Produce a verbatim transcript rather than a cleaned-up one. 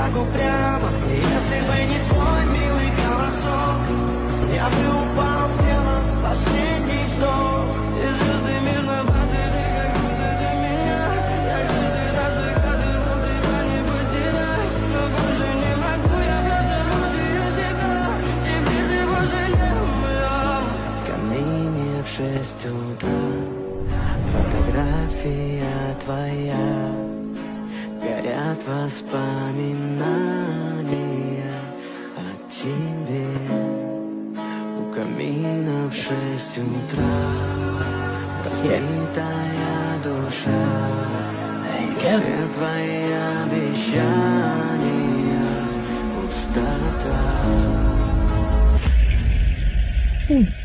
так упрямо. И если бы не твой милый голосок, я бы упал, сделав последний вздох. И звезды мирно падали, как будто для меня. Я каждый раз загадывал тебя не потерять, но больше не могу, я просто мучаю себя. Теперь ты больше не моя. В камине в шесть утра фотография твоя, горят воспоминания о тебе. У камина в шесть утра разбитая душа, все твои обещания пустота.